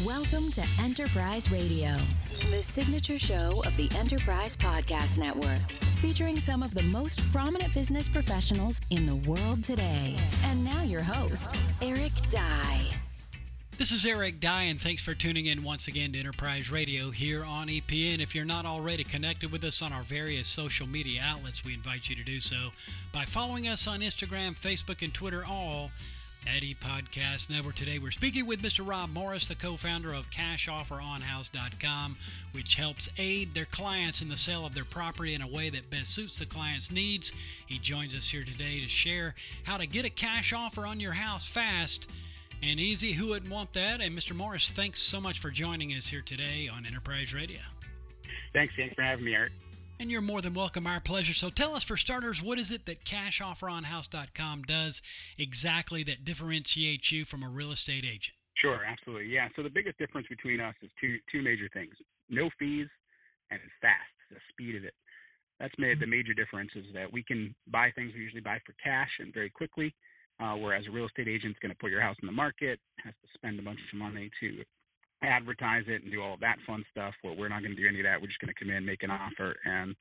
Welcome to Enterprise Radio, the signature show of the Enterprise Podcast Network, featuring some of the most prominent business professionals in the world today. And now your host, Eric Dye. This is Eric Dye, and thanks for tuning in once again to Enterprise Radio here on EPN. If you're not already connected with us on our various social media outlets, we invite you to do so by following us on Instagram, Facebook, and Twitter, all at ePodcast Network. Today we're speaking with Mr. Rob Morris, the co-founder of CashOfferOnHouse.com, which helps aid their clients in the sale of their property in a way that best suits the client's needs. He joins us here today to share how to get a cash offer on your house fast and easy. Who wouldn't want that? And Mr. Morris, thanks so much for joining us here today on Enterprise Radio. Thanks for having me, Eric. And you're more than welcome. Our pleasure. So tell us, for starters, what is it that CashOfferOnHouse.com does exactly that differentiates you from a real estate agent? Sure, absolutely. Yeah, so the biggest difference between us is two major things. No fees and it's fast, the speed of it. That's made the major difference is that we can buy things we usually buy for cash and very quickly, whereas a real estate agent's going to put your house in the market, has to spend a bunch of money to advertise it and do all of that fun stuff. Well, we're not going to do any of that. We're just going to come in, make an offer, and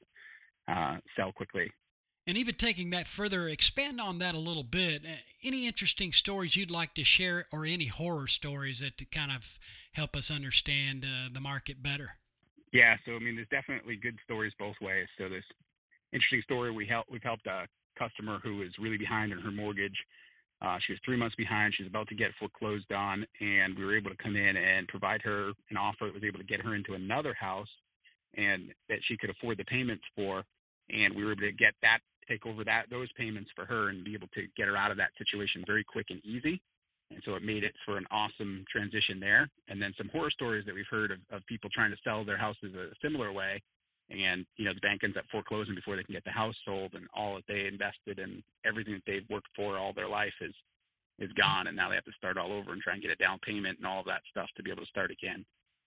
sell quickly. And even taking that further, expand on that a little bit. Any interesting stories you'd like to share, or any horror stories that to kind of help us understand the market better? Yeah, so I mean, there's definitely good stories both ways. So this interesting story, we've helped a customer who is really behind on her mortgage. She was 3 months behind. She was about to get foreclosed on, and we were able to come in and provide her an offer that was able to get her into another house and that she could afford the payments for. And we were able to take over those payments for her and be able to get her out of that situation very quick and easy. And so it made it for an awesome transition there. And then some horror stories that we've heard of people trying to sell their houses a similar way. And, the bank ends up foreclosing before they can get the house sold, and all that they invested and everything that they've worked for all their life is gone. And now they have to start all over and try and get a down payment and all of that stuff to be able to start again.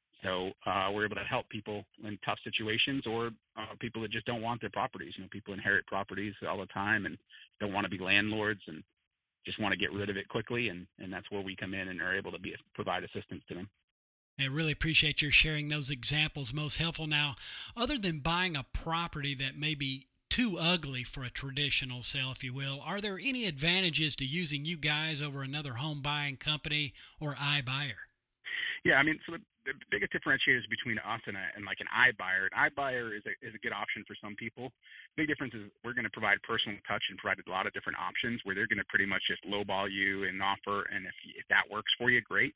So we're able to help people in tough situations, or people that just don't want their properties. People inherit properties all the time and don't want to be landlords and just want to get rid of it quickly. And that's where we come in and are able to provide assistance to them. I really appreciate your sharing those examples. Most helpful. Now, other than buying a property that may be too ugly for a traditional sale, if you will, are there any advantages to using you guys over another home buying company or iBuyer? Yeah, I mean, so the biggest differentiators between us and like an iBuyer. An iBuyer is a good option for some people. Big difference is we're going to provide personal touch and provide a lot of different options where they're going to pretty much just lowball you and offer, and if that works for you, great.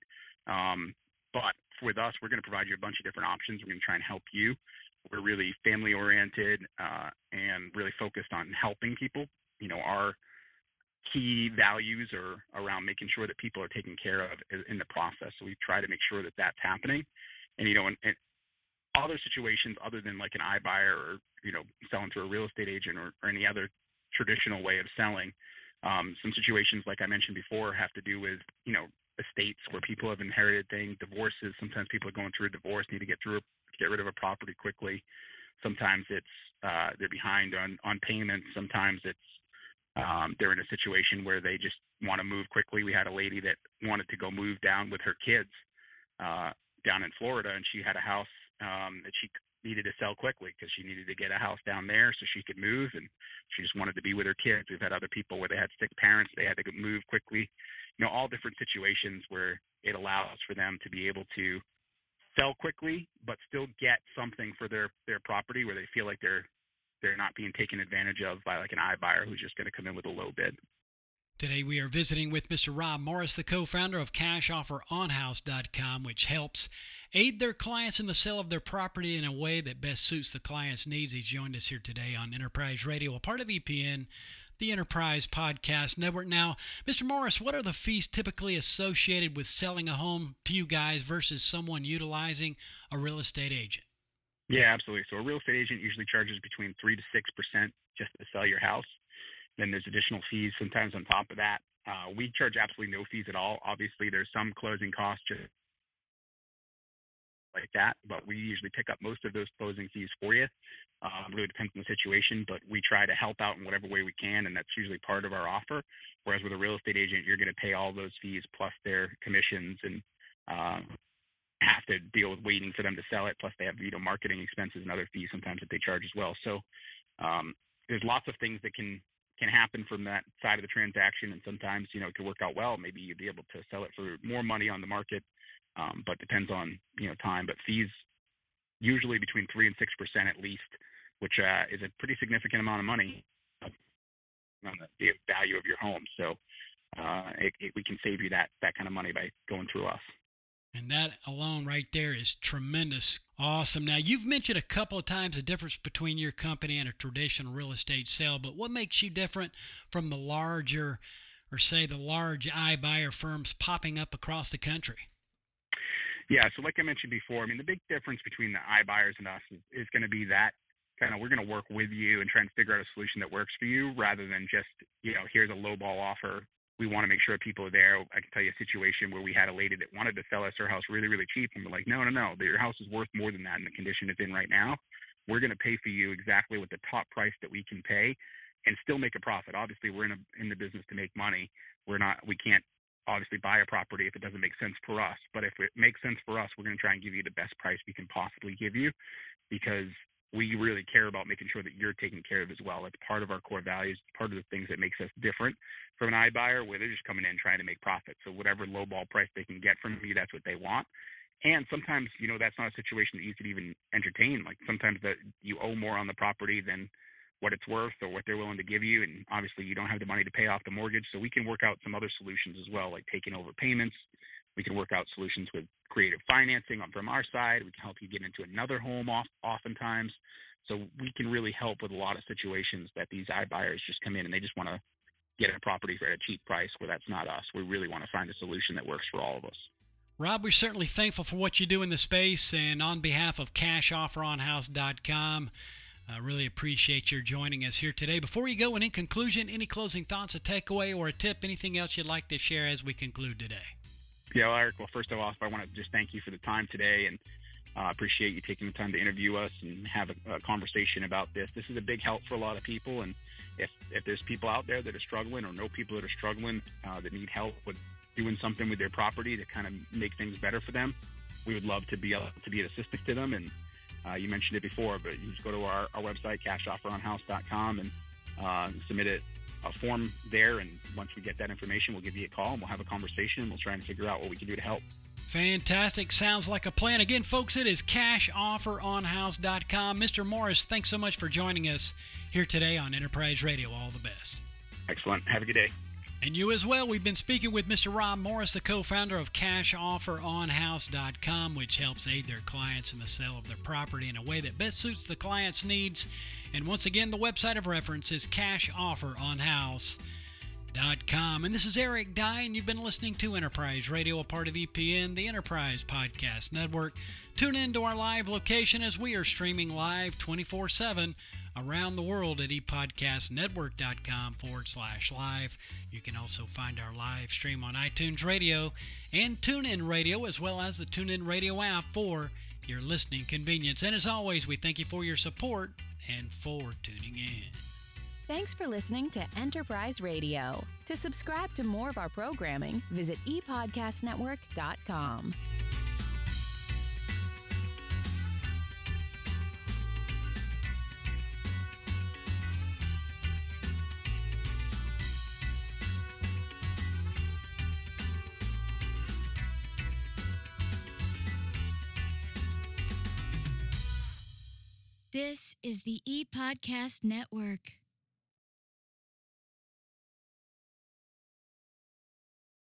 But with us, we're going to provide you a bunch of different options. We're going to try and help you. We're really family-oriented and really focused on helping people. Our key values are around making sure that people are taken care of in the process. So we try to make sure that that's happening. And, in other situations other than like an iBuyer or, selling to a real estate agent or any other traditional way of selling, some situations, like I mentioned before, have to do with, estates where people have inherited things, divorces. Sometimes people are going through a divorce, need to get rid of a property quickly. Sometimes it's they're behind on payments. Sometimes it's they're in a situation where they just want to move quickly. We had a lady that wanted to go move down with her kids down in Florida, and she had a house that she needed to sell quickly because she needed to get a house down there so she could move, and she just wanted to be with her kids. We've had other people where they had sick parents. They had to move quickly. All different situations where it allows for them to be able to sell quickly but still get something for their property where they feel like they're not being taken advantage of by like an iBuyer who's just going to come in with a low bid. Today we are visiting with Mr. Rob Morris, the co-founder of CashOfferOnHouse.com, which helps aid their clients in the sale of their property in a way that best suits the client's needs. He's joined us here today on Enterprise Radio, a part of EPN, the Enterprise Podcast Network. Now, Mr. Morris, what are the fees typically associated with selling a home to you guys versus someone utilizing a real estate agent? Yeah, absolutely. So a real estate agent usually charges between 3 to 6% just to sell your house. Then there's additional fees sometimes on top of that. We charge absolutely no fees at all. Obviously, there's some closing costs just like that, but we usually pick up most of those closing fees for you. It really depends on the situation, but we try to help out in whatever way we can, and that's usually part of our offer. Whereas with a real estate agent, you're going to pay all those fees plus their commissions and have to deal with waiting for them to sell it. Plus they have, marketing expenses and other fees sometimes that they charge as well. So there's lots of things that can happen from that side of the transaction. And sometimes, it could work out well. Maybe you'd be able to sell it for more money on the market. But depends on, time. But fees usually between 3 and 6% at least, which is a pretty significant amount of money on the value of your home. So we can save you that kind of money by going through us. And that alone right there is tremendous. Awesome. Now, you've mentioned a couple of times the difference between your company and a traditional real estate sale, but what makes you different from the larger, or say the large iBuyer firms popping up across the country? Yeah, so like I mentioned before, the big difference between the iBuyers and us is going to be that we're going to work with you and try and figure out a solution that works for you rather than just, here's a lowball offer. We want to make sure people are there. I can tell you a situation where we had a lady that wanted to sell us her house really, really cheap. And we're like, no, your house is worth more than that in the condition it's in right now. We're going to pay for you exactly what the top price that we can pay and still make a profit. Obviously, we're in the business to make money. We can't obviously buy a property if it doesn't make sense for us. But if it makes sense for us, we're going to try and give you the best price we can possibly give you because we really care about making sure that you're taken care of as well. It's part of our core values, part of the things that makes us different from an iBuyer where they're just coming in trying to make profit. So whatever lowball price they can get from you, that's what they want. And sometimes, that's not a situation that you could even entertain. Like sometimes that you owe more on the property than what it's worth or what they're willing to give you. And obviously you don't have the money to pay off the mortgage. So we can work out some other solutions as well, like taking over payments. We can work out solutions with creative financing from our side. We can help you get into another home oftentimes. So we can really help with a lot of situations that these iBuyers just come in and they just want to get a property at a cheap price where that's not us. We really want to find a solution that works for all of us. Rob, we're certainly thankful for what you do in the space, and on behalf of CashOfferOnHouse.com, I really appreciate your joining us here today. Before you go, and in conclusion, any closing thoughts, a takeaway, or a tip, anything else you'd like to share as we conclude today? Yeah, well, Eric, first of all, I want to just thank you for the time today and appreciate you taking the time to interview us and have a conversation about this. This is a big help for a lot of people, and if there's people out there that are struggling or know people that are struggling that need help with doing something with their property to kind of make things better for them, we would love to be able to be an assistance to them. And you mentioned it before, but you just go to our website, CashOfferOnHouse.com, and submit a form there, and once we get that information, we'll give you a call and we'll have a conversation and we'll try and figure out what we can do to help. Fantastic. Sounds like a plan. Again, folks, it is CashOfferOnHouse.com. Mr. Morris, thanks so much for joining us here today on Enterprise Radio. All the best. Excellent. Have a good day. And you as well. We've been speaking with Mr. Rob Morris, the co-founder of CashOfferOnHouse.com, which helps aid their clients in the sale of their property in a way that best suits the client's needs. And once again, the website of reference is CashOfferOnHouse.com. And this is Eric Dye, and you've been listening to Enterprise Radio, a part of EPN, the Enterprise Podcast Network. Tune in to our live location as we are streaming live 24/7 around the world at epodcastnetwork.com/live. You can also find our live stream on iTunes Radio and TuneIn Radio, as well as the TuneIn Radio app for your listening convenience. And as always, we thank you for your support and for tuning in. Thanks for listening to Enterprise Radio. To subscribe to more of our programming, visit epodcastnetwork.com. This is the ePodcast Network.